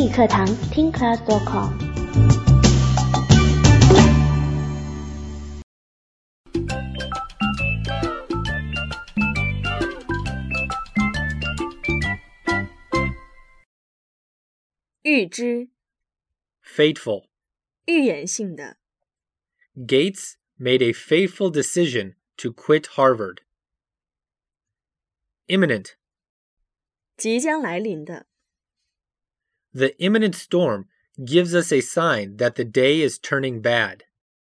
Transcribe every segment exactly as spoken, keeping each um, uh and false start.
语课堂听 class 点 com。 预知 Fateful. 预言性的 Gates made a fateful decision to quit Harvard. Imminent. 即将来临的 The imminent storm gives us a sign that the day is turning bad.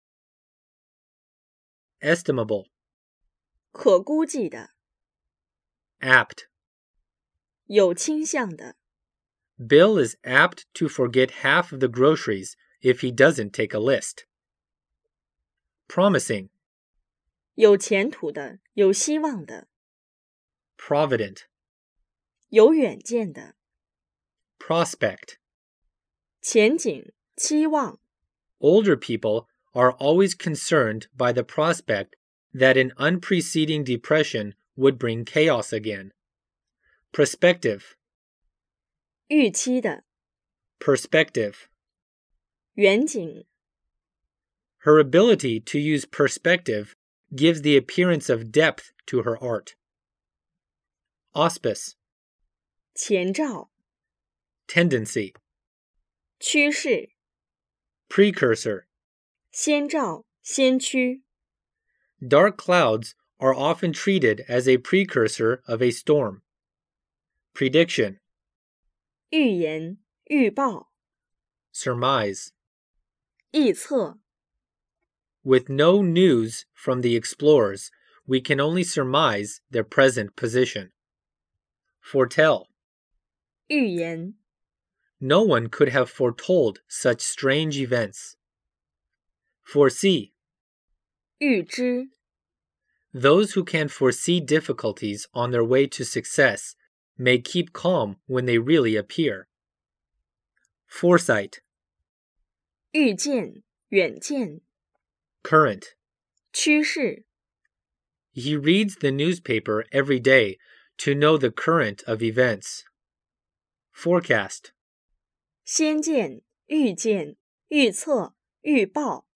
Estimable. 可估计的 Apt. 有倾向的 Bill is apt to forget half of the groceries if he doesn't take a list. Promising. 有前途的有希望的 Provident. 有远见的 Prospect. 前景期望 Older people are always concerned by the prospect that an unpreceding depression would bring chaos again. Prospective. 预期的 Perspective. 远景 Her ability to use perspective gives the appearance of depth to her art. Auspice. 前兆 Tendency. 趋势 Precursor. 先兆先驱 Dark clouds are often treated as a precursor of a storm. Prediction. 预言预报 Surmise. 臆测 With no news from the explorers, we can only surmise their present position. Foretell. 预言 No one could have foretold such strange events. Foresee. 预知 Those who can foresee difficulties on their way to success may keep calm when they really appear. Foresight. 预见远见 Current. 趋势 He reads the newspaper every day to know the current of events. Forecast. 先见预见预测预报